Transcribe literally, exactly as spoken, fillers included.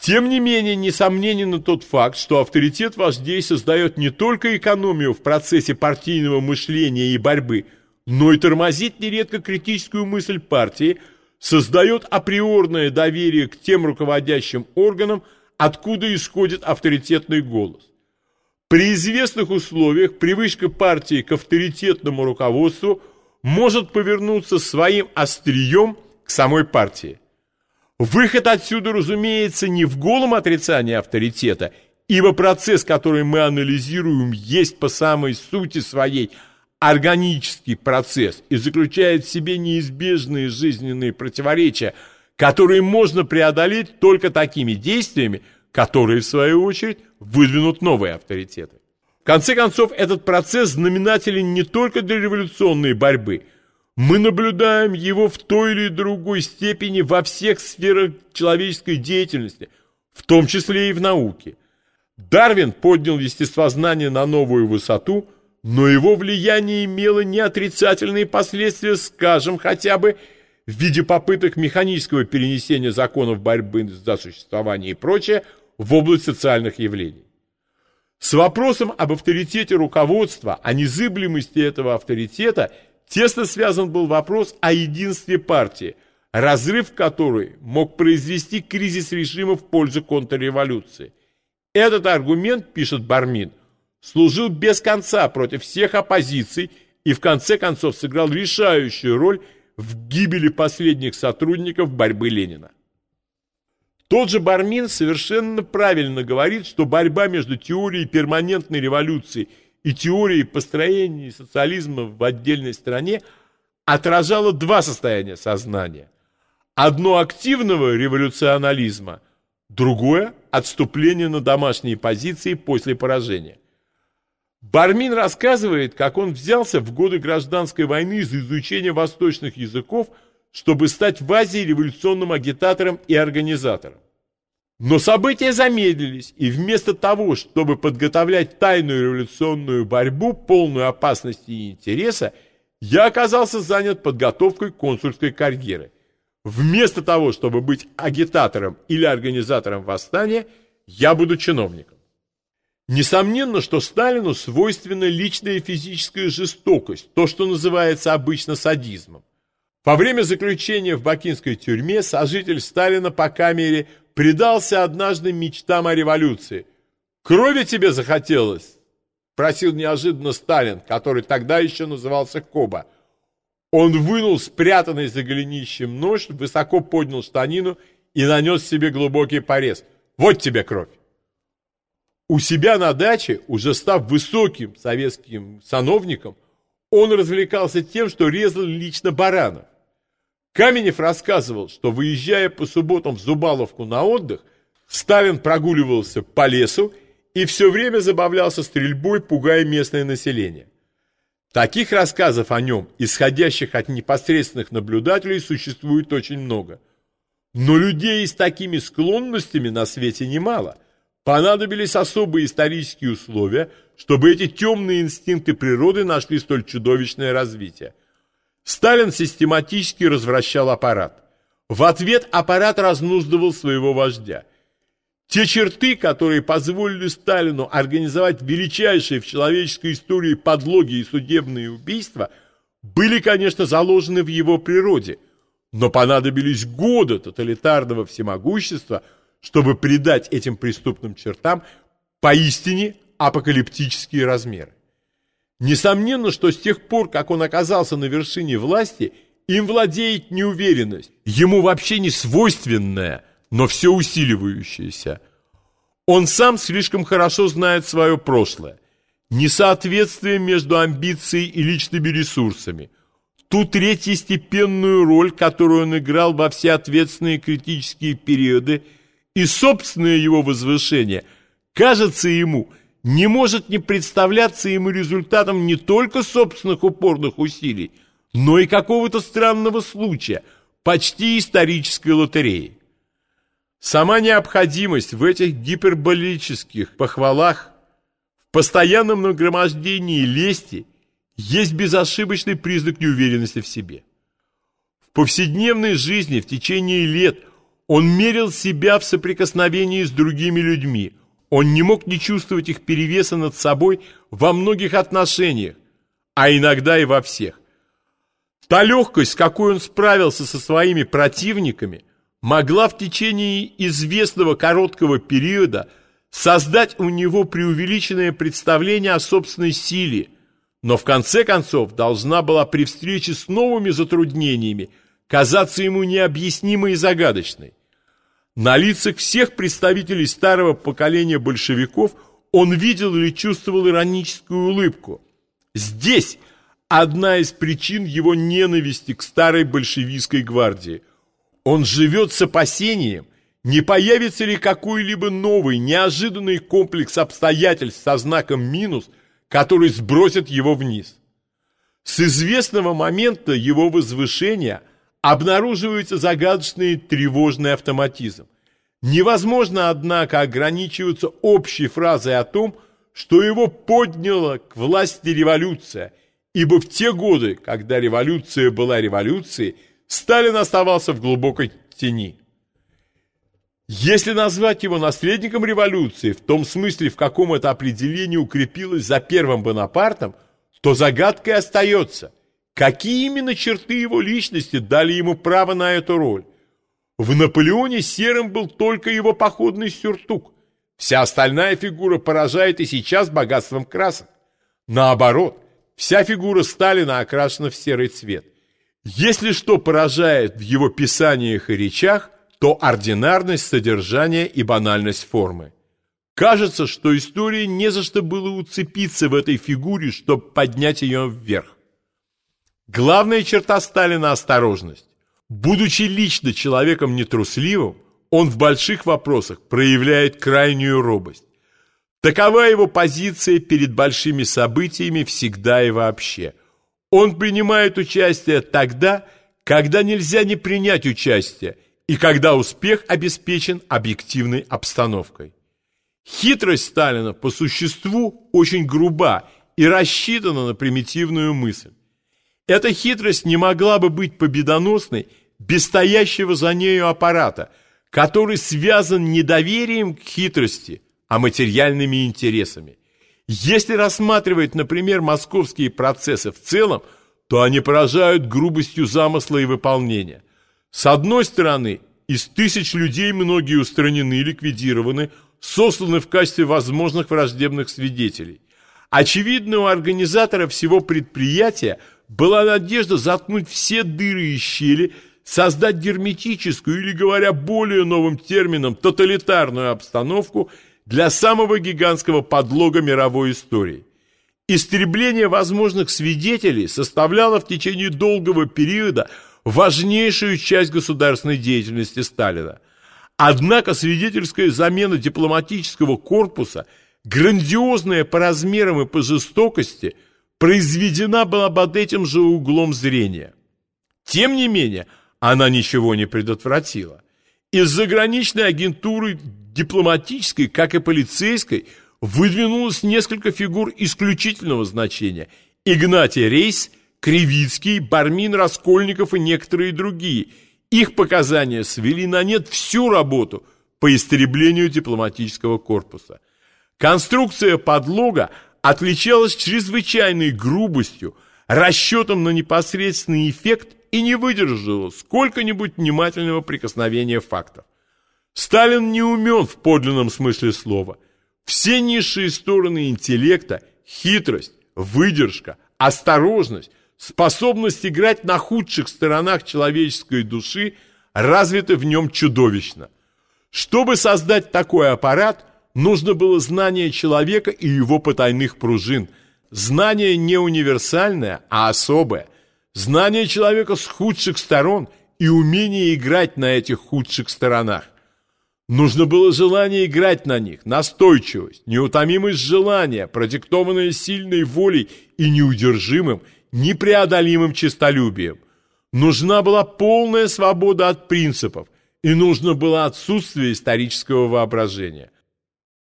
Тем не менее, несомненен тот факт, что авторитет вождей создает не только экономию в процессе партийного мышления и борьбы, но и тормозит нередко критическую мысль партии, создает априорное доверие к тем руководящим органам, откуда исходит авторитетный голос. При известных условиях привычка партии к авторитетному руководству может повернуться своим острием к самой партии. Выход отсюда, разумеется, не в голом отрицании авторитета, ибо процесс, который мы анализируем, есть по самой сути своей органический процесс и заключает в себе неизбежные жизненные противоречия, которые можно преодолеть только такими действиями, которые, в свою очередь, выдвинут новые авторитеты. В конце концов, этот процесс знаменателен не только для революционной борьбы. Мы наблюдаем его в той или другой степени во всех сферах человеческой деятельности, в том числе и в науке. Дарвин поднял естествознание на новую высоту, но его влияние имело неотрицательные последствия, скажем, хотя бы в виде попыток механического перенесения законов борьбы за существование и прочее в область социальных явлений. С вопросом об авторитете руководства, о незыблемости этого авторитета тесно связан был вопрос о единстве партии, разрыв которой мог произвести кризис режима в пользу контрреволюции. Этот аргумент, пишет Бармин, служил без конца против всех оппозиций и в конце концов сыграл решающую роль в гибели последних сотрудников борьбы Ленина. Тот же Бармин совершенно правильно говорит, что борьба между теорией перманентной революции и теорией построения социализма в отдельной стране отражала два состояния сознания. Одно активного революционализма, другое отступление на домашние позиции после поражения. Бармин рассказывает, как он взялся в годы гражданской войны за изучение восточных языков, чтобы стать в Азии революционным агитатором и организатором. Но события замедлились, и вместо того, чтобы подготовлять тайную революционную борьбу, полную опасности и интереса, я оказался занят подготовкой консульской карьеры. Вместо того, чтобы быть агитатором или организатором восстания, я буду чиновником. Несомненно, что Сталину свойственна личная физическая жестокость, то, что называется обычно садизмом. Во время заключения в бакинской тюрьме сожитель Сталина по камере предался однажды мечтам о революции. «Крови тебе захотелось?» – просил неожиданно Сталин, который тогда еще назывался Коба. Он вынул спрятанный за голенищем нож, высоко поднял штанину и нанес себе глубокий порез. «Вот тебе кровь!» У себя на даче, уже став высоким советским сановником, он развлекался тем, что резал лично баранов. Каменев рассказывал, что, выезжая по субботам в Зубаловку на отдых, Сталин прогуливался по лесу и все время забавлялся стрельбой, пугая местное население. Таких рассказов о нем, исходящих от непосредственных наблюдателей, существует очень много. Но людей с такими склонностями на свете немало. Понадобились особые исторические условия, чтобы эти темные инстинкты природы нашли столь чудовищное развитие. Сталин систематически развращал аппарат. В ответ аппарат разнуздывал своего вождя. Те черты, которые позволили Сталину организовать величайшие в человеческой истории подлоги и судебные убийства, были, конечно, заложены в его природе, но понадобились годы тоталитарного всемогущества, чтобы придать этим преступным чертам поистине апокалиптические размеры. Несомненно, что с тех пор, как он оказался на вершине власти, им владеет неуверенность, ему вообще не свойственная, но все усиливающаяся. Он сам слишком хорошо знает свое прошлое, несоответствие между амбицией и личными ресурсами, ту третьестепенную роль, которую он играл во все ответственные критические периоды, и собственное его возвышение, кажется ему, не может не представляться ему результатом не только собственных упорных усилий, но и какого-то странного случая, почти исторической лотереи. Сама необходимость в этих гиперболических похвалах, в постоянном нагромождении лести, есть безошибочный признак неуверенности в себе. В повседневной жизни в течение лет Он мерил себя в соприкосновении с другими людьми. Он не мог не чувствовать их перевеса над собой во многих отношениях, а иногда и во всех. Та легкость, с какой он справился со своими противниками, могла в течение известного короткого периода создать у него преувеличенное представление о собственной силе, но в конце концов должна была при встрече с новыми затруднениями казаться ему необъяснимой и загадочной. На лицах всех представителей старого поколения большевиков он видел или чувствовал ироническую улыбку. Здесь одна из причин его ненависти к старой большевистской гвардии. Он живет с опасением, не появится ли какой-либо новый, неожиданный комплекс обстоятельств со знаком минус, который сбросит его вниз. С известного момента его возвышения обнаруживается загадочный тревожный автоматизм. Невозможно, однако, ограничиваться общей фразой о том, что его подняла к власти революция, ибо в те годы, когда революция была революцией, Сталин оставался в глубокой тени. Если назвать его наследником революции, в том смысле, в каком это определение укрепилось за первым Бонапартом, то загадкой остается, какие именно черты его личности дали ему право на эту роль. В Наполеоне серым был только его походный сюртук. Вся остальная фигура поражает и сейчас богатством красок. Наоборот, вся фигура Сталина окрашена в серый цвет. Если что поражает в его писаниях и речах, то ординарность содержания и банальность формы. Кажется, что истории не за что было уцепиться в этой фигуре, чтобы поднять ее вверх. Главная черта Сталина – осторожность. Будучи лично человеком нетрусливым, он в больших вопросах проявляет крайнюю робость. Такова его позиция перед большими событиями всегда и вообще. Он принимает участие тогда, когда нельзя не принять участие, и когда успех обеспечен объективной обстановкой. Хитрость Сталина по существу очень груба и рассчитана на примитивную мысль. Эта хитрость не могла бы быть победоносной без стоящего за нею аппарата, который связан не доверием к хитрости, а материальными интересами. Если рассматривать, например, московские процессы в целом, то они поражают грубостью замысла и выполнения. С одной стороны, из тысяч людей многие устранены и ликвидированы, сосланы в качестве возможных враждебных свидетелей. Очевидно, у организатора всего предприятия была надежда заткнуть все дыры и щели, создать герметическую или, говоря более новым термином, тоталитарную обстановку для самого гигантского подлога мировой истории. Истребление возможных свидетелей составляло в течение долгого периода важнейшую часть государственной деятельности Сталина. Однако свидетельская замена дипломатического корпуса, грандиозная по размерам и по жестокости, произведена была под этим же углом зрения. Тем не менее, она ничего не предотвратила. Из заграничной агентуры дипломатической, как и полицейской, выдвинулось несколько фигур исключительного значения: Игнатий Рейс, Кривицкий, Бармин, Раскольников и некоторые другие. Их показания свели на нет всю работу по истреблению дипломатического корпуса. Конструкция подлога отличалась чрезвычайной грубостью, расчетом на непосредственный эффект и не выдержала сколько-нибудь внимательного прикосновения фактов. Сталин не умен в подлинном смысле слова. Все низшие стороны интеллекта, хитрость, выдержка, осторожность, способность играть на худших сторонах человеческой души развиты в нем чудовищно. Чтобы создать такой аппарат, нужно было знание человека и его потайных пружин. Знание не универсальное, а особое. Знание человека с худших сторон и умение играть на этих худших сторонах. Нужно было желание играть на них, настойчивость, неутомимость желания, продиктованная сильной волей и неудержимым, непреодолимым честолюбием. Нужна была полная свобода от принципов, и нужно было отсутствие исторического воображения.